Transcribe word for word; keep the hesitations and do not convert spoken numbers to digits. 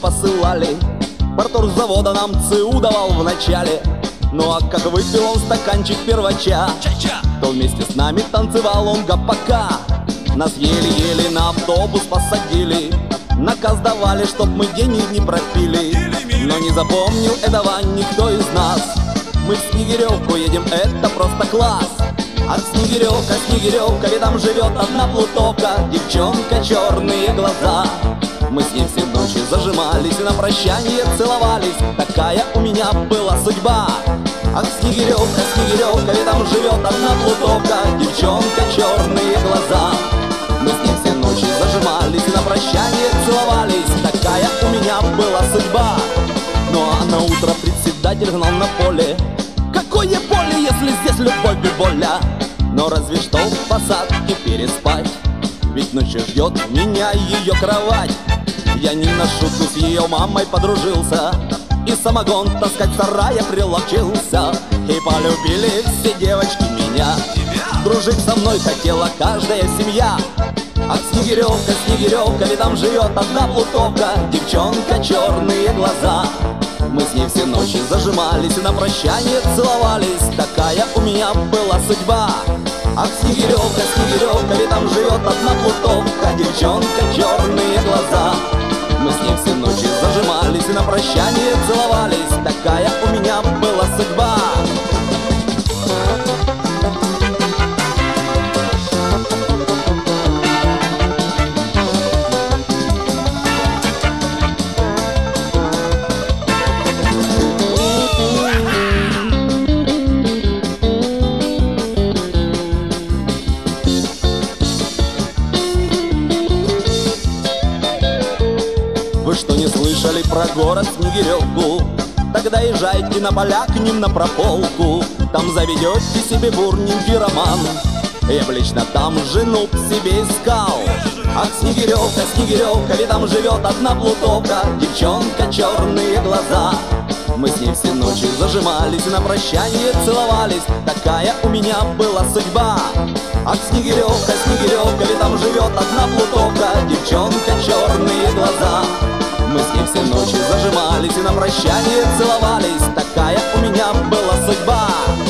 посылали. Порторг завода нам ЦУ давал в начале. Ну а как выпил он стаканчик первача, то вместе с нами танцевал он гопака. Нас еле-еле на автобус посадили, наказ давали, чтоб мы денег не пропили. Но не запомнил этого никто из нас. Мы в Снегиревку едем, это просто класс. Ах, Снегиревка, Снегиревка, ведь там живет одна плутовка, девчонка, черные глаза. Мы с ней все ночи зажимались и на прощание целовались. Такая у меня была судьба. Ах, Снегиревка, Снегиревка, ведь там живет одна плутовка, девчонка, черные глаза. Мы с ней все ночи зажимались и на прощание целовались. Такая у меня была судьба. Ну а на утро председатель гнал на поле. Какое поле, если здесь любовь и воля? Но разве что в посадке переспать, ведь ночью ждет меня ее кровать. Я не на шутку с ее мамой подружился, и самогон таскать в сарае приловчился. И полюбили все девочки меня, дружить со мной хотела каждая семья. Ах, Снегиревка, Снегиревка, ведь там живет одна плутовка, девчонка, черные глаза. Мы с ней все ночи зажимались и на прощание целовались. Такая у меня была судьба. Ах, Снегиревка, Снегиревка, ведь там живет одна плутовка, девчонка, черные глаза. Мы с ней все ночи зажимались и на прощание целовались. Такая у меня была судьба. Вы что, не слышали про город Снегиревку? Тогда езжайте на поля к ним на прополку. Там заведете себе бурненький роман. Я б лично там жену б себе искал. Ах, Снегиревка, Снегиревка, ведь там живет одна плутовка, девчонка, черные глаза. Мы с ней все ночи зажимались и на прощание целовались. Такая у меня была судьба. Ах, Снегиревка, Снегиревка, ведь там живет одна плутовка, девчонка, черные глаза. Мы с ней все ночи зажимались и на прощание целовались. Такая у меня была судьба.